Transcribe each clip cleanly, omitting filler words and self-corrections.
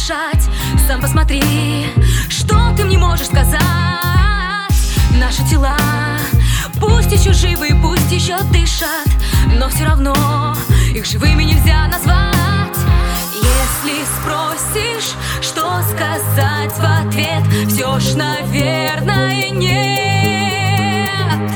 дышать. Сам посмотри, что ты мне можешь сказать. Наши тела пусть еще живы, пусть еще дышат, но все равно их живыми нельзя назвать. Если спросишь, что сказать в ответ, все ж, наверное, нет.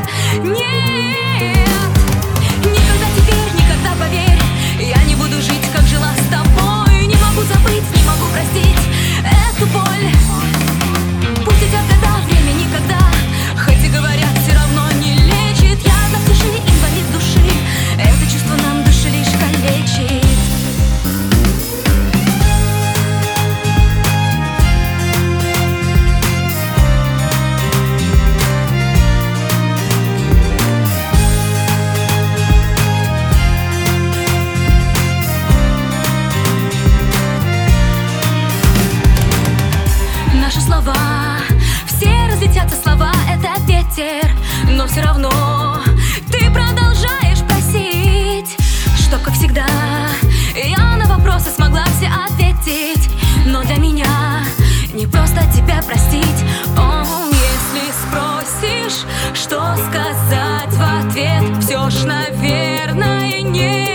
Нет. Никогда теперь, никогда, поверь, я не буду жить, как жила с тобой. Не могу забыть, не могу простить эту боль. Пусть идет года, время никогда, хоть и говорят, все равно не лечит. Я напиши, инвалид души, это чувство нам души лишь калечит. Наши слова, все разлетятся слова, это ветер, но все равно ты продолжаешь просить, что, как всегда, я на вопросы смогла все ответить. Но для меня не просто тебя простить. О, если спросишь, что сказать в ответ, все ж, наверное, нет.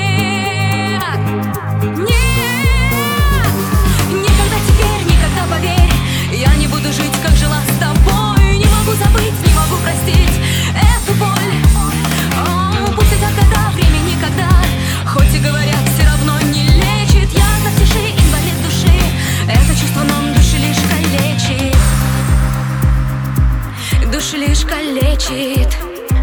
Я не буду жить, как жила с тобой. Не могу забыть, не могу простить эту боль. О, пусть идет года, время никогда, хоть и говорят, все равно не лечит. Я напиши, инвалид души, это чувство нам души лишь калечит. Души лишь калечит.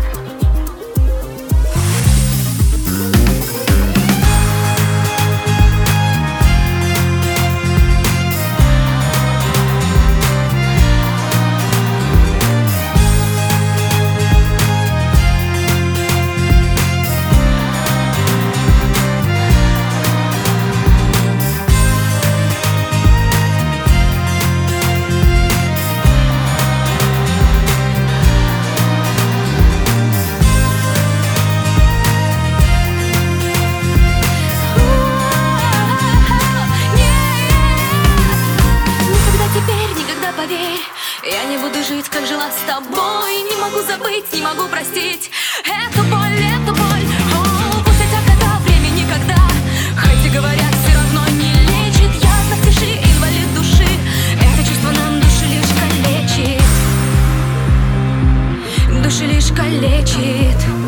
Поверь, я не буду жить, как жила с тобой. Не могу забыть, не могу простить эту боль, эту боль. О, пусть эти года, время никогда, хоть и говорят, все равно не лечит. Ясно, тиши, инвалид души, это чувство нам души лишь калечит. Души лишь калечит.